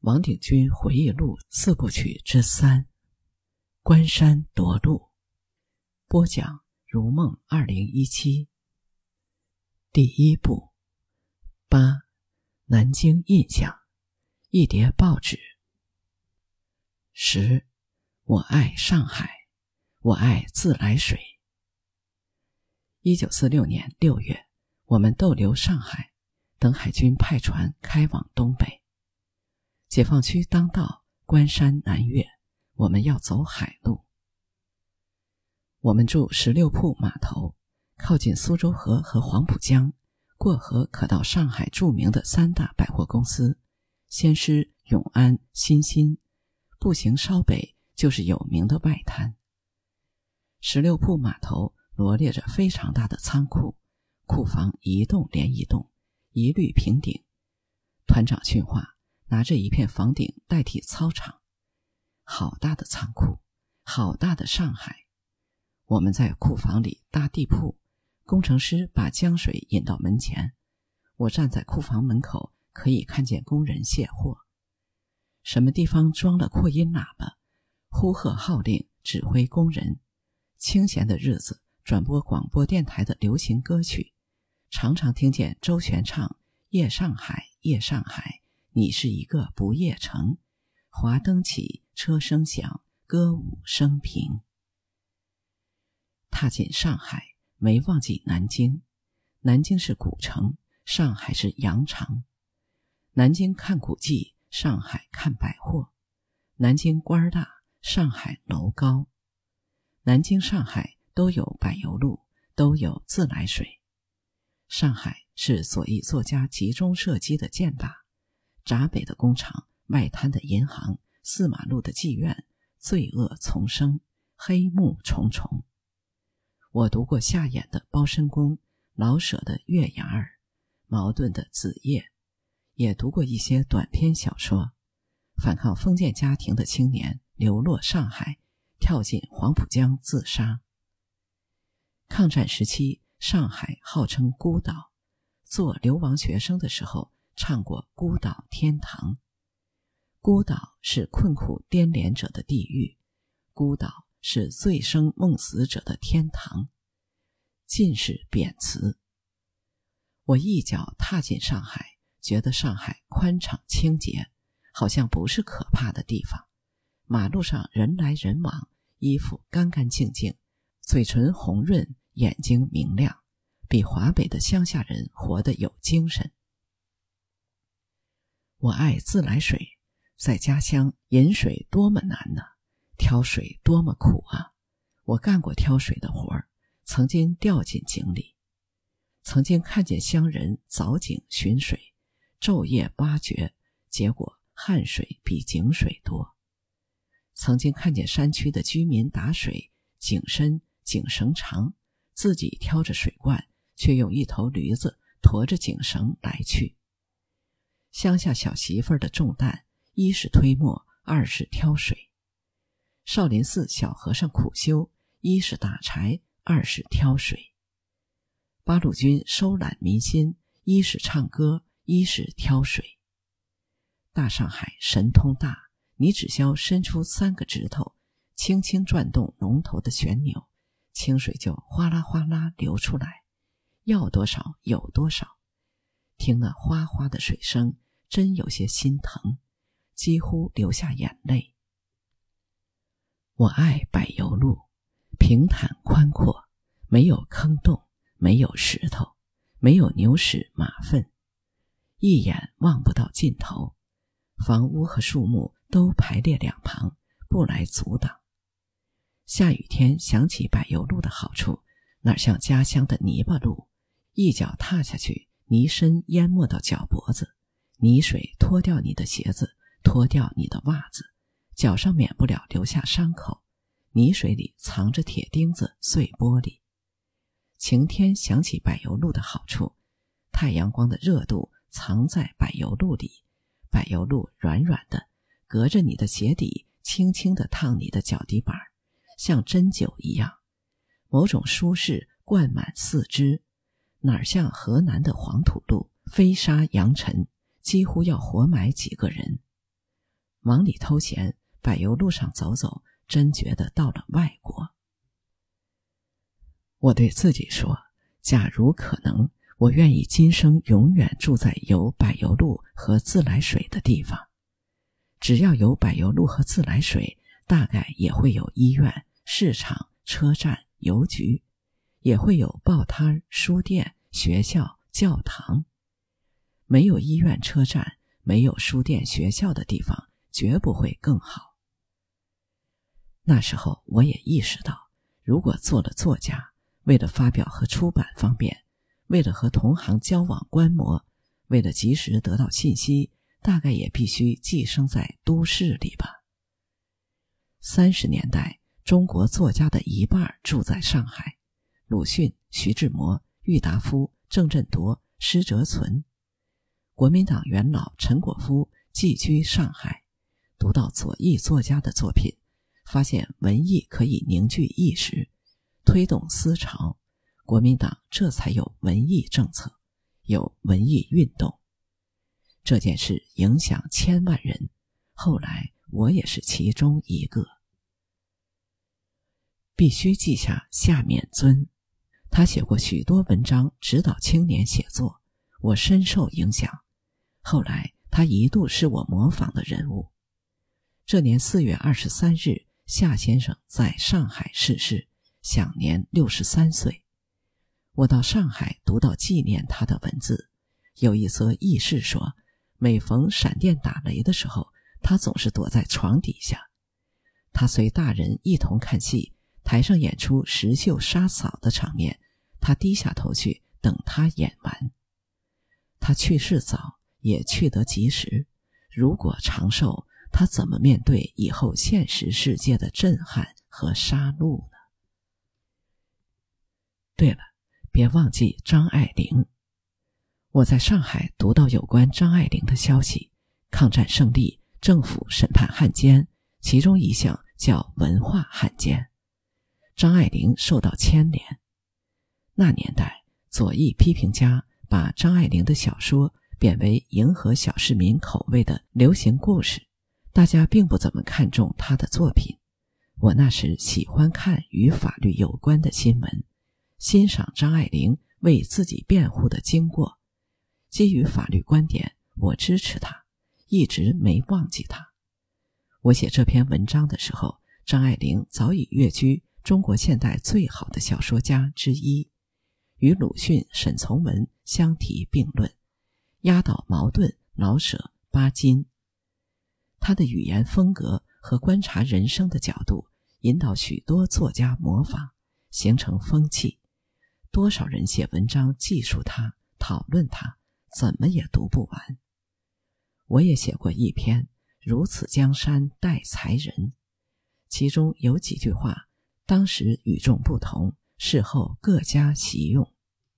王鼎钧回忆录4部曲之3，关山夺路。播讲如梦2017。第1部8，南京印象，一叠报纸。10，我爱上海，我爱自来水。1946年6月，我们逗留上海，等海军派船开往东北。解放区当道，关山南越，我们要走海路。我们住16铺码头，靠近苏州河和黄浦江，过河可到上海著名的3大百货公司，先施、永安、新兴，步行稍北就是有名的外滩。16铺码头罗列着非常大的仓库，库房一栋连一栋，一律平顶。团长训话，拿着一片房顶代替操场。好大的仓库，好大的上海。我们在库房里搭地铺，工程师把浆水引到门前，我站在库房门口，可以看见工人卸货。什么地方装了扩音喇叭，呼喝号令，指挥工人。清闲的日子转播广播电台的流行歌曲，常常听见周璇唱夜上海夜上海，你是一个不夜城，华灯起，车声响，歌舞升平。踏进上海，没忘记南京。南京是古城，上海是洋场。南京看古迹，上海看百货。南京官大，上海楼高。南京、上海都有柏油路，都有自来水。上海是左翼作家集中射击的箭靶，闸北的工厂，外滩的银行，4马路的妓院，罪恶丛生，黑幕重重。我读过夏衍的《包身工》，老舍的《月牙儿》，茅盾的《子夜》，也读过一些短篇小说。反抗封建家庭的青年流落上海，跳进黄浦江自杀。抗战时期，上海号称孤岛，做流亡学生的时候唱过孤岛天堂。孤岛是困苦颠连者的地狱，孤岛是醉生梦死者的天堂，尽是贬词。我一脚踏进上海，觉得上海宽敞清洁，好像不是可怕的地方。马路上人来人往，衣服干干净净，嘴唇红润，眼睛明亮，比华北的乡下人活得有精神。我爱自来水，在家乡饮水多么难呢，挑水多么苦啊！我干过挑水的活儿，曾经掉进井里，曾经看见乡人凿井寻水，昼夜挖掘，结果汗水比井水多。曾经看见山区的居民打水，井深井绳长，自己挑着水罐，却用一头驴子驮着井绳来去。乡下小媳妇儿的重担，一是推磨，二是挑水。少林寺小和尚苦修，一是打柴，二是挑水。八路军收揽民心，一是唱歌，一是挑水。大上海神通大，你只需伸出3个指头，轻轻转动龙头的旋钮，清水就哗啦哗啦流出来，要多少有多少。听那哗哗的水声，真有些心疼，几乎流下眼泪。我爱柏油路，平坦宽阔，没有坑洞，没有石头，没有牛屎马粪，一眼望不到尽头。房屋和树木都排列两旁，不来阻挡。下雨天想起柏油路的好处，哪像家乡的泥巴路，一脚踏下去，泥深淹没到脚脖子，泥水脱掉你的鞋子，脱掉你的袜子，脚上免不了留下伤口，泥水里藏着铁钉子碎玻璃。晴天想起柏油路的好处，太阳光的热度藏在柏油路里，柏油路软软的，隔着你的鞋底，轻轻地烫你的脚底板，像针灸一样，某种舒适灌满四肢，哪像河南的黄土路，飞沙扬尘，几乎要活埋几个人。 忙里偷闲，柏油路上走走，真觉得到了外国。我对自己说，假如可能，我愿意今生永远住在有柏油路和自来水的地方。只要有柏油路和自来水，大概也会有医院、市场、车站、邮局，也会有报摊、书店、学校、教堂。没有医院、车站，没有书店、学校的地方，绝不会更好。那时候我也意识到，如果做了作家，为了发表和出版方便，为了和同行交往观摩，为了及时得到信息，大概也必须寄生在都市里吧。30年代，中国作家的一半住在上海，鲁迅、徐志摩、郁达夫、郑振铎、施哲存。国民党元老陈果夫寄居上海，读到左翼作家的作品，发现文艺可以凝聚意识，推动思潮，国民党这才有文艺政策，有文艺运动。这件事影响千万人，后来我也是其中一个。必须记下夏勉尊，他写过许多文章指导青年写作，我深受影响。后来他一度是我模仿的人物。这年4月23日，夏先生在上海逝世，享年63岁。我到上海读到纪念他的文字，有一则轶事说，每逢闪电打雷的时候，他总是躲在床底下。他随大人一同看戏，台上演出石秀杀嫂的场面，他低下头去等他演完。他去世早，也去得及时，如果长寿，他怎么面对以后现实世界的震撼和杀戮呢？对了，别忘记张爱玲。我在上海读到有关张爱玲的消息，抗战胜利，政府审判汉奸，其中一项叫文化汉奸。张爱玲受到牵连。那年代，左翼批评家把张爱玲的小说贬为迎合小市民口味的流行故事，大家并不怎么看重她的作品。我那时喜欢看与法律有关的新闻，欣赏张爱玲为自己辩护的经过。基于法律观点，我支持她，一直没忘记她。我写这篇文章的时候，张爱玲早已跃居中国现代最好的小说家之一，与鲁迅、沈从文相提并论，压倒茅盾、老舍、巴金。他的语言风格和观察人生的角度，引导许多作家模仿，形成风气。多少人写文章记述他，讨论他，怎么也读不完。我也写过一篇如此江山待才人，其中有几句话当时与众不同，事后各家习用。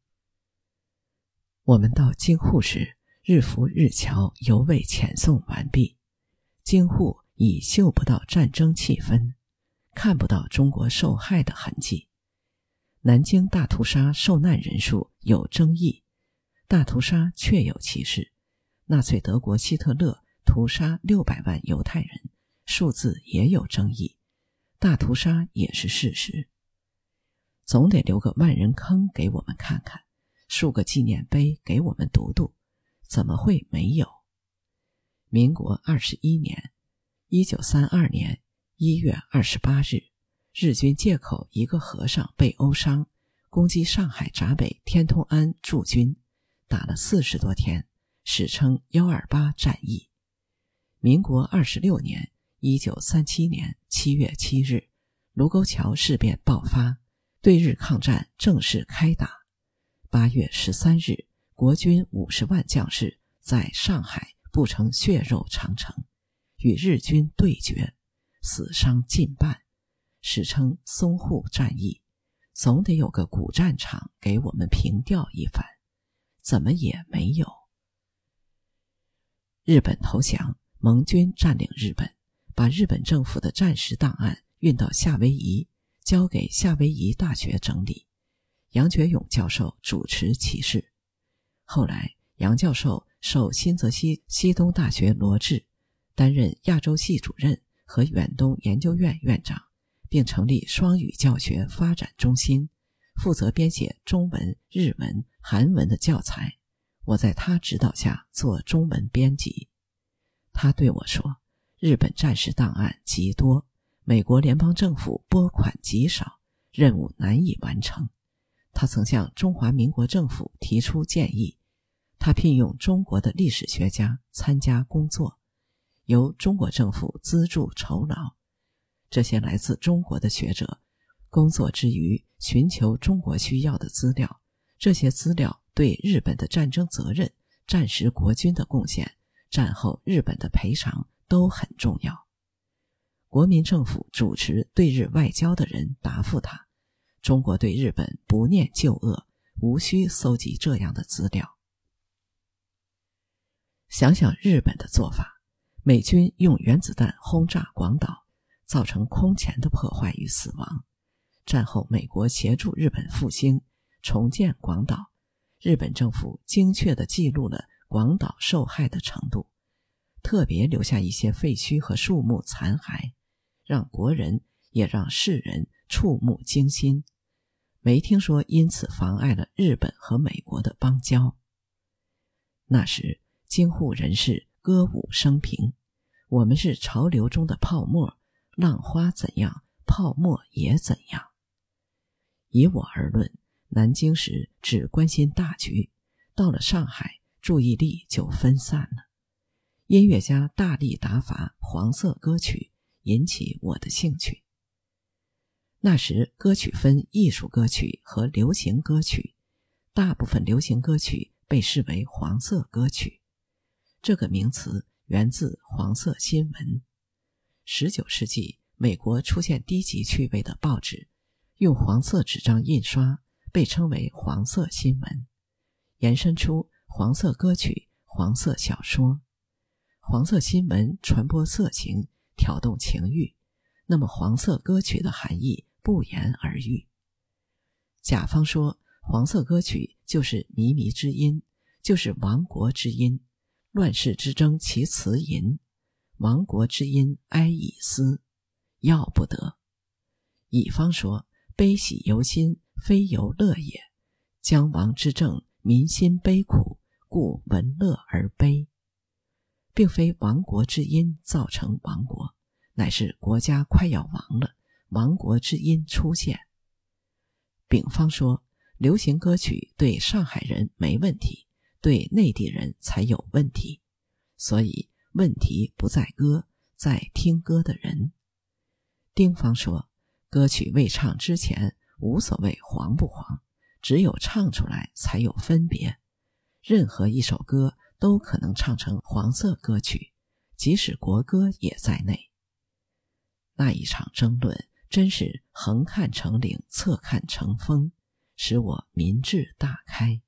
我们到京沪时，日浮日侨犹未遣送完毕，京沪已嗅不到战争气氛，看不到中国受害的痕迹。南京大屠杀受难人数有争议，大屠杀确有其事，纳粹德国希特勒屠杀600万犹太人，数字也有争议，大屠杀也是事实。总得留个万人坑给我们看看，竖个纪念碑给我们读读，怎么会没有？民国21年，1932年1月28日，日军借口一个和尚被殴伤，攻击上海闸北天通庵驻军，打了40多天，史称128战役。民国26年1937年7月7日，卢沟桥事变爆发，对日抗战正式开打。8月13日，国军50万将士在上海布成血肉长城，与日军对决，死伤近半，史称淞沪战役。总得有个古战场给我们凭吊一番，怎么也没有。日本投降，盟军占领日本，把日本政府的战时档案运到夏威夷，交给夏威夷大学整理。杨觉勇教授主持其事。后来杨教授受新泽西西东大学罗致， 担任亚洲系主任和远东研究院院长，并成立双语教学发展中心，负责编写中文、日文、韩文的教材。我在他指导下做中文编辑。他对我说，日本战时档案极多，美国联邦政府拨款极少，任务难以完成。他曾向中华民国政府提出建议，他聘用中国的历史学家参加工作，由中国政府资助酬劳。这些来自中国的学者工作之余寻求中国需要的资料，这些资料对日本的战争责任、战时国军的贡献、战后日本的赔偿都很重要。国民政府主持对日外交的人答复他，中国对日本不念旧恶，无需搜集这样的资料。想想日本的做法，美军用原子弹轰炸广岛，造成空前的破坏与死亡。战后美国协助日本复兴，重建广岛，日本政府精确地记录了广岛受害的程度，特别留下一些废墟和树木残骸，让国人也让世人触目惊心。没听说因此妨碍了日本和美国的邦交。那时京沪人士歌舞升平，我们是潮流中的泡沫，浪花怎样，泡沫也怎样。以我而论，南京时只关心大局，到了上海注意力就分散了。音乐家大力打法黄色歌曲，引起我的兴趣。那时歌曲分艺术歌曲和流行歌曲，大部分流行歌曲被视为黄色歌曲。这个名词源自黄色新闻。19世纪美国出现低级趣味的报纸，用黄色纸张印刷，被称为黄色新闻，延伸出黄色歌曲、黄色小说。黄色新闻传播色情，挑动情欲，那么黄色歌曲的含义不言而喻。甲方说黄色歌曲就是靡靡之音，就是亡国之音，乱世之争其词吟，亡国之音哀以思，要不得。乙方说悲喜由心，非由乐也，将亡之政，民心悲苦，故闻乐而悲。并非亡国之音造成亡国，乃是国家快要亡了，亡国之音出现。丙方说流行歌曲对上海人没问题，对内地人才有问题，所以问题不在歌，在听歌的人。丁方说歌曲未唱之前无所谓黄不黄，只有唱出来才有分别。任何一首歌都可能唱成黄色歌曲，即使国歌也在内。那一场争论真是横看成岭，侧看成峰，使我民智大开。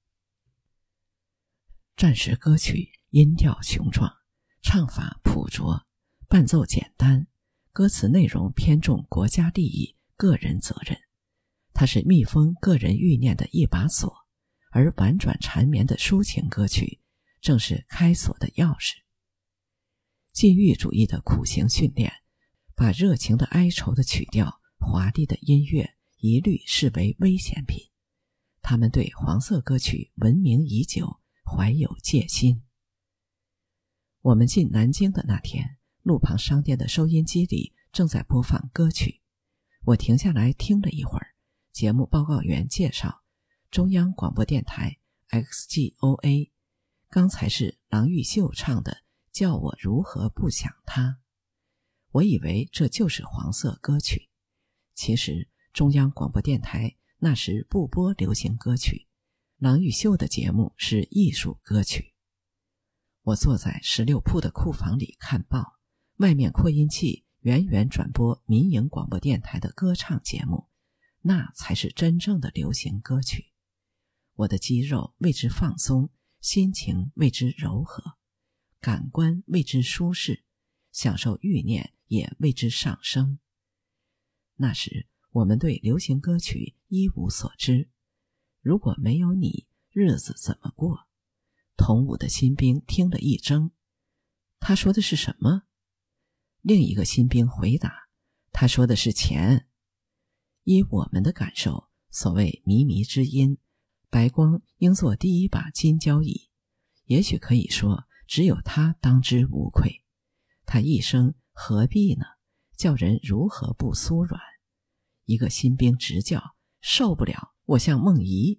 战时歌曲音调雄壮，唱法朴拙，伴奏简单，歌词内容偏重国家利益、个人责任。它是密封个人欲念的一把锁，而婉转缠绵的抒情歌曲正是开锁的钥匙。禁欲主义的苦行训练，把热情的哀愁的曲调、华丽的音乐一律视为危险品。他们对黄色歌曲闻名已久，怀有戒心。我们进南京的那天，路旁商店的收音机里正在播放歌曲，我停下来听了一会儿。节目报告员介绍，中央广播电台 XGOA， 刚才是郎毓秀唱的《叫我如何不想他》。我以为这就是黄色歌曲，其实中央广播电台那时不播流行歌曲，郎毓秀的节目是艺术歌曲。我坐在16铺的库房里看报，外面扩音器远远转播民营广播电台的歌唱节目，那才是真正的流行歌曲。我的肌肉为之放松，心情为之柔和，感官为之舒适，享受欲念也为之上升。那时我们对流行歌曲一无所知，如果没有你，日子怎么过？同伍的新兵听了一怔，他说的是什么？ 另一个新兵回答，他说的是钱。依我们的感受，所谓靡靡之音，白光应做第一把金交椅，也许可以说只有他当之无愧。他一生何必呢？叫人如何不酥软？一个新兵直叫，受不了，我像梦遗。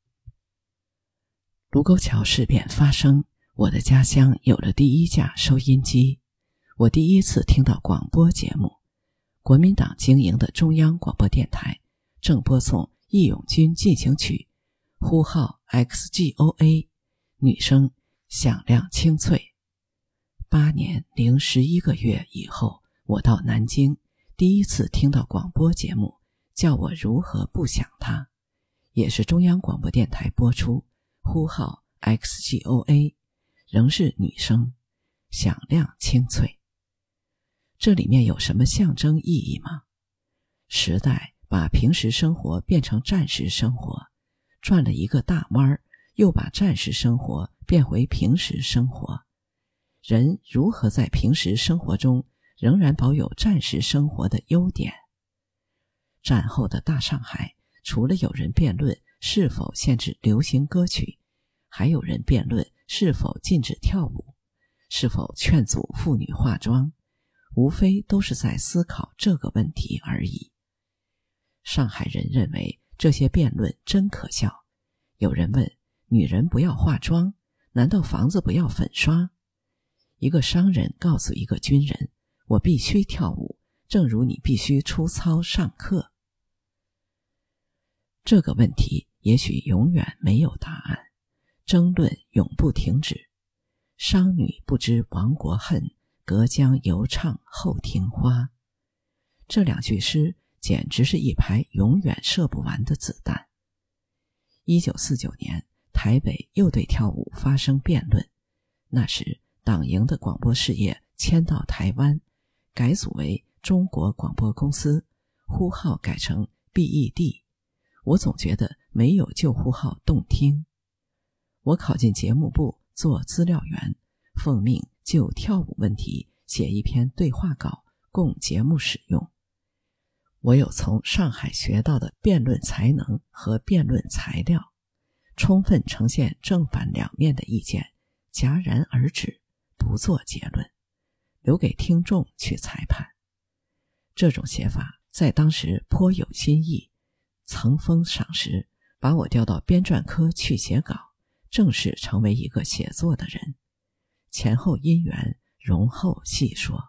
卢沟桥事变发生，我的家乡有了第一架收音机，我第一次听到广播节目。国民党经营的中央广播电台正播送《义勇军进行曲》，呼号 XGOA， 女声响亮清脆。8年零11个月以后，我到南京，第一次听到广播节目，叫我如何不想它，也是中央广播电台播出，呼号 XGOA， 仍是女声，响亮清脆。这里面有什么象征意义吗？时代把平时生活变成战时生活，转了一个大弯，又把战时生活变回平时生活。人如何在平时生活中仍然保有战时生活的优点？战后的大上海，除了有人辩论是否限制流行歌曲，还有人辩论是否禁止跳舞，是否劝阻妇女化妆，无非都是在思考这个问题而已。上海人认为这些辩论真可笑。有人问，女人不要化妆，难道房子不要粉刷？一个商人告诉一个军人，我必须跳舞，正如你必须出操上课。这个问题也许永远没有答案，争论永不停止。商女不知亡国恨，隔江犹唱后庭花。这2句诗简直是一排永远射不完的子弹。1949年，台北又对跳舞发生辩论，那时党营的广播事业迁到台湾，改组为中国广播公司，呼号改成 BED。 我总觉得没有旧呼号动听。我考进节目部做资料员，奉命就跳舞问题写一篇对话稿供节目使用。我有从上海学到的辩论才能和辩论材料，充分呈现正反两面的意见，戛然而止，不做结论，留给听众去裁判。这种写法在当时颇有新意，曾封赏识，把我调到编撰科去写稿，正式成为一个写作的人。前后因缘，容后细说。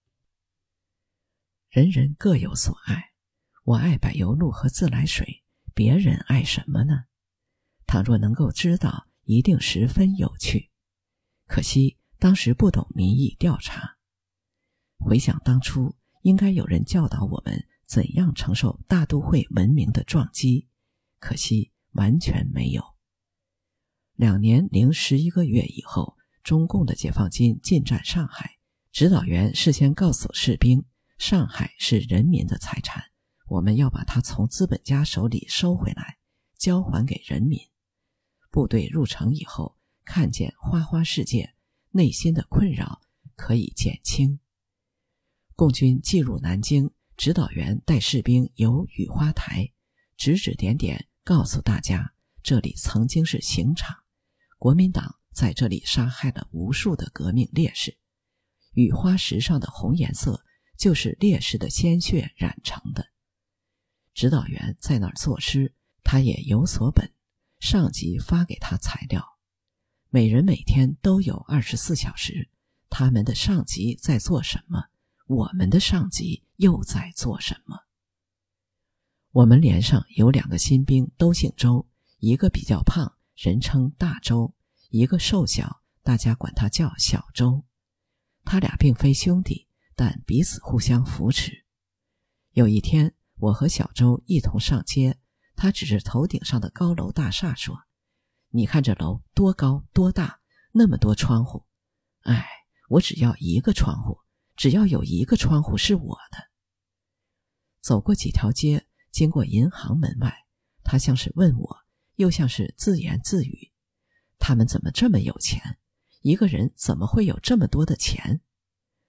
人人各有所爱，我爱柏油路和自来水，别人爱什么呢？倘若能够知道，一定十分有趣。可惜当时不懂民意调查。回想当初，应该有人教导我们怎样承受大都会文明的撞击，可惜完全没有。2年零11个月以后，中共的解放军进占上海，指导员事先告诉士兵，上海是人民的财产，我们要把它从资本家手里收回来，交还给人民。部队入城以后，看见花花世界，内心的困扰可以减轻。共军进入南京，指导员带士兵游雨花台，指指点点告诉大家，这里曾经是刑场，国民党在这里杀害了无数的革命烈士，雨花石上的红颜色就是烈士的鲜血染成的。指导员在那儿作诗，他也有所本，上级发给他材料。每人每天都有24小时，他们的上级在做什么，我们的上级又在做什么？我们连上有2个新兵都姓周，一个比较胖，人称大周，一个瘦小，大家管他叫小周。他俩并非兄弟，但彼此互相扶持。有一天，我和小周一同上街，他指着头顶上的高楼大厦说，你看这楼多高多大，那么多窗户。哎，我只要一个窗户，只要有一个窗户是我的。走过几条街，经过银行门外，他像是问我，又像是自言自语，他们怎么这么有钱？一个人怎么会有这么多的钱？他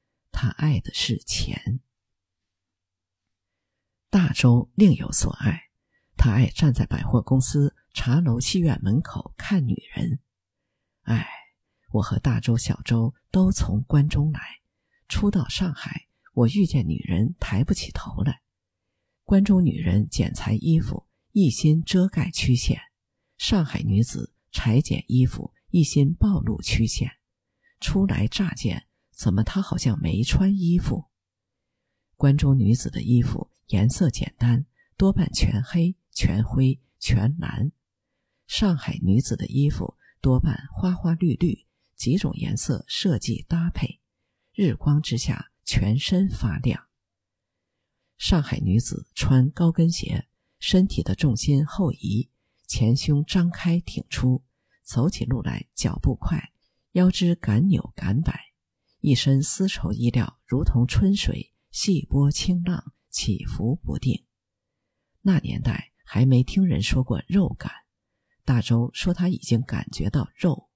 他爱的是钱。大周另有所爱，他爱站在百货公司、茶楼、戏院门口看女人。我和大周、小周都从关中来，初到上海，我遇见女人抬不起头来。关中女人剪裁衣服，一心遮盖曲线；上海女子裁剪衣服，一心暴露曲线。初来乍见，怎么她好像没穿衣服？关中女子的衣服颜色简单，多半全黑、全灰、全蓝；上海女子的衣服多半花花绿绿，几种颜色设计搭配，日光之下全身发亮。上海女子穿高跟鞋，身体的重心后移，前胸张开挺出，走起路来脚步快，腰肢敢扭敢摆，一身丝绸衣料如同春水，细波清浪，起伏不定。那年代还没听人说过肉感，大周说他已经感觉到肉。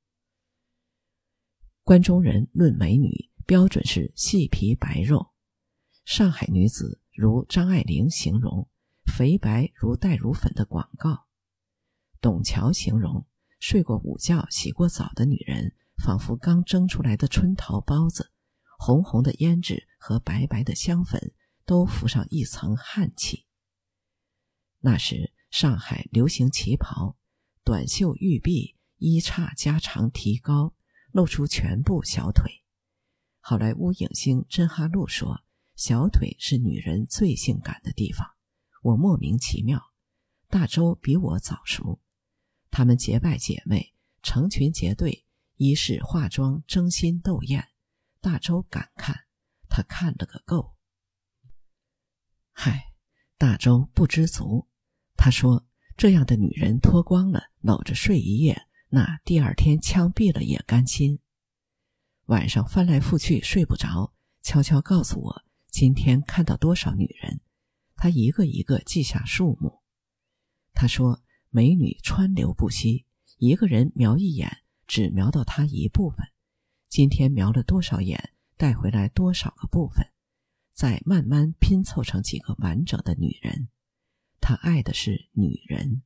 关中人论美女，标准是细皮白肉。上海女子如张爱玲形容，肥白如带乳粉的广告。董桥形容，睡过午觉洗过澡的女人仿佛刚蒸出来的春桃包子，红红的胭脂和白白的香粉都浮上一层汗气。那时上海流行旗袍，短袖玉臂，衣叉加长提高，露出全部小腿。好莱坞影星珍哈路说，小腿是女人最性感的地方。我莫名其妙，大周比我早熟。她们结拜姐妹，成群结队，一是化妆争新斗艳。大周敢看，他看了个够。大周不知足。他说，这样的女人脱光了，搂着睡一夜，那第二天枪毙了也甘心。晚上翻来覆去睡不着，悄悄告诉我今天看到多少女人，他一个一个记下数目。他说，美女川流不息，一个人瞄一眼只瞄到她一部分，今天瞄了多少眼，带回来多少个部分，再慢慢拼凑成几个完整的女人。他爱的是女人。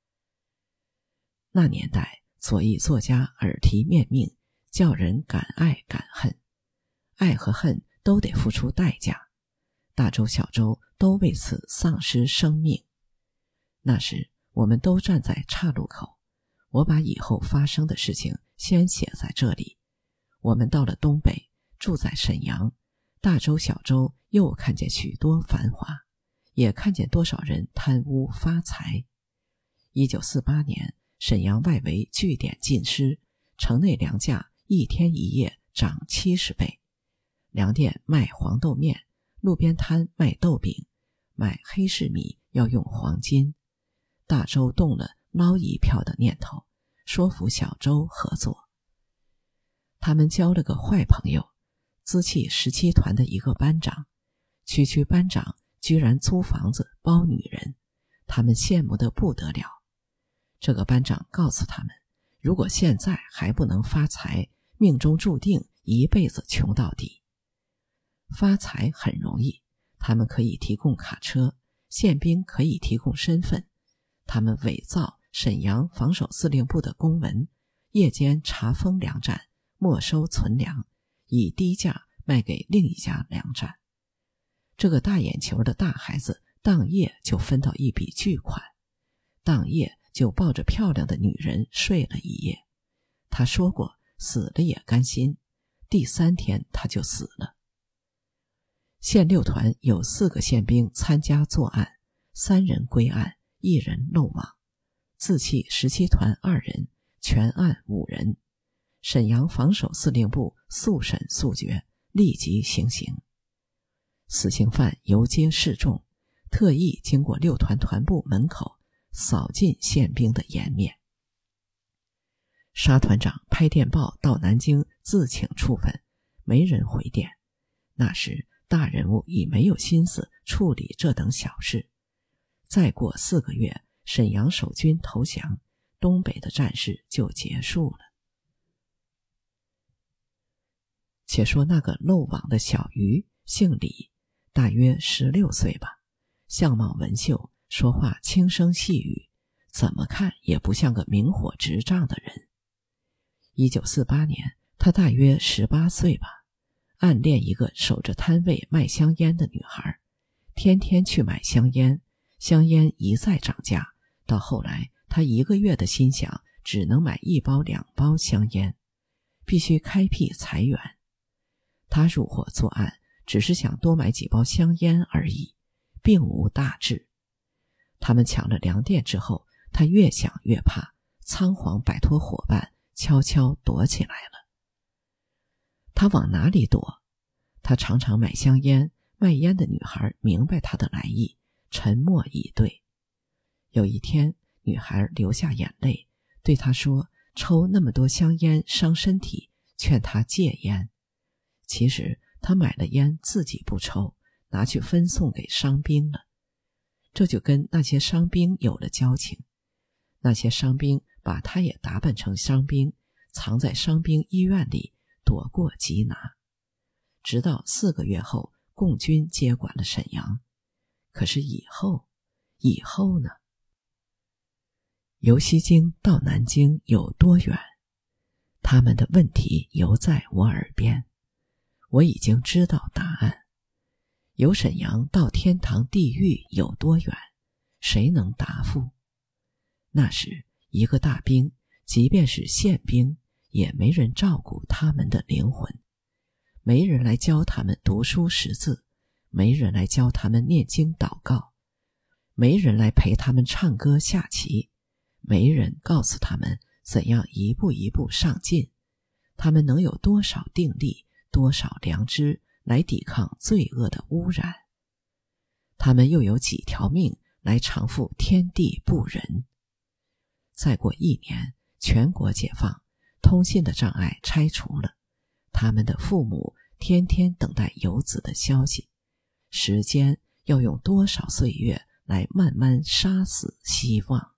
那年代左翼作家耳提面命，叫人敢爱敢恨，爱和恨都得付出代价，大周小周都为此丧失生命。那时我们都站在岔路口，我把以后发生的事情先写在这里。我们到了东北，住在沈阳，大周小周又看见许多繁华，也看见多少人贪污发财。1948年，沈阳外围据点尽失，城内粮价一天一夜涨70倍。粮店卖黄豆面，路边摊卖豆饼，买黑市米要用黄金。大周动了捞一票的念头，说服小周合作。他们交了个坏朋友，资气17团的一个班长。区班长居然租房子包女人，他们羡慕得不得了。这个班长告诉他们，如果现在还不能发财，命中注定一辈子穷到底。发财很容易，他们可以提供卡车，宪兵可以提供身份，他们伪造沈阳防守司令部的公文，夜间查封粮站，没收存粮，以低价卖给另一家粮站。这个大眼球的大孩子当夜就分到一笔巨款，当夜就抱着漂亮的女人睡了一夜。他说过死了也甘心，第3天他就死了。县6团有4个宪兵参加作案，3人归案，1人漏网，自弃17团2人，全案5人。沈阳防守司令部速审速决，立即行刑。死刑犯游街示众，特意经过6团团部门口，扫尽宪兵的颜面。沙团长拍电报到南京自请处分，没人回电。那时大人物已没有心思处理这等小事。再过4个月，沈阳守军投降，东北的战事就结束了。 且说那个漏网的小鱼姓李，大约16岁吧，相貌文秀，说话轻声细语，怎么看也不像个明火执仗的人。1948年，他大约18岁吧，暗恋一个守着摊位卖香烟的女孩，天天去买香烟，香烟一再涨价，到后来他1个月的薪饷只能买1包2包香烟，必须开辟财源。他入伙作案，只是想多买几包香烟而已，并无大志。他们抢了粮店之后，他越想越怕，仓皇摆脱伙伴，悄悄躲起来了。他往哪里躲？他常常买香烟，卖烟的女孩明白他的来意，沉默以对。有一天，女孩流下眼泪，对他说抽那么多香烟伤身体，劝他戒烟。其实他买了烟自己不抽，拿去分送给伤兵了。这就跟那些伤兵有了交情。那些伤兵把他也打扮成伤兵，藏在伤兵医院里，躲过缉拿。直到4个月后，共军接管了沈阳。可是以后呢？由西京到南京有多远？他们的问题犹在我耳边，我已经知道答案。由沈阳到天堂地狱有多远？谁能答复？那时一个大兵，即便是宪兵，也没人照顾他们的灵魂，没人来教他们读书识字，没人来教他们念经祷告，没人来陪他们唱歌下棋，没人告诉他们怎样一步一步上进。他们能有多少定力，多少良知来抵抗罪恶的污染？他们又有几条命来偿付天地不仁？再过1年，全国解放，通信的障碍拆除了，他们的父母天天等待游子的消息。时间要用多少岁月来慢慢杀死希望？